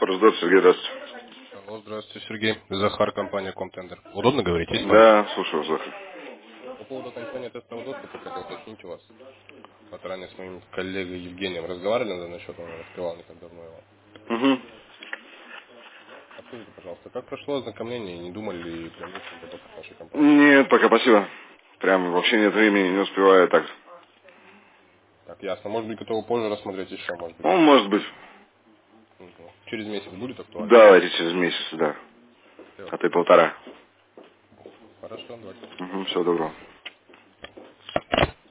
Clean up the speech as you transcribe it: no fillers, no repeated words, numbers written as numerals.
Форсдот, Сергей, здравствуйте. Алло, здравствуйте, Сергей. Захар, компания Комтендер. Удобно говорить? Есть пару Да, минут? слушаю, Захар. По поводу компании тестового доступа хотел уточнить у вас. Вот ранее с моим коллегой Евгением разговаривали на насчет, он раскрывал не так давно его. Угу. Подскажите, пожалуйста, как прошло ознакомление? Не думали ли применить какой-то допуск в нашей компании? Нет, пока спасибо. Прям вообще нет времени, не успеваю так. Так, ясно. Может быть, готовы позже рассмотреть еще, может быть. Ну, может быть. Мгм. Через месяц будет актуально? Давайте через месяц, да. Все. А ты полтора. Хорошо, давайте. Угу, всего доброго.